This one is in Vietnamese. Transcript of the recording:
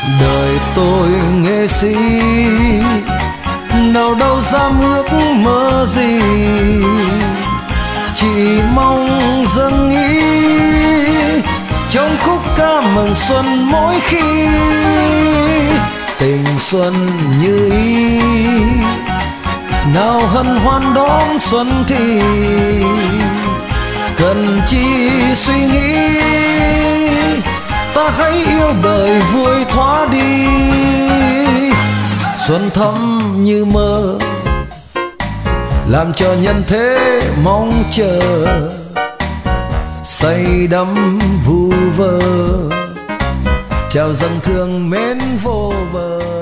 đời tôi nghệ sĩ nào đâu dám ước mơ gì, chỉ mong dâng ý trong khúc ca mừng xuân mỗi khi tình xuân như ý. Nào hân hoan đón xuân thì cần chi suy nghĩ, ta hãy yêu đời vui thoát đi. Xuân thắm như mơ làm cho nhân thế mong chờ, say đắm vu vơ trao dâng thương mến vô bờ.